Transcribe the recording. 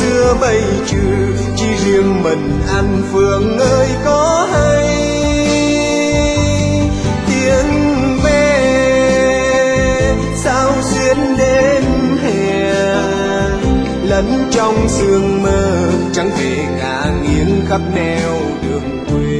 xưa bây trừ, chỉ riêng mình anh Phương ơi có hay. Tiếng ve sao xuyên đêm hè, lẫn trong sương mơ chẳng thể ngả nghiêng khắp nẻo đường quê.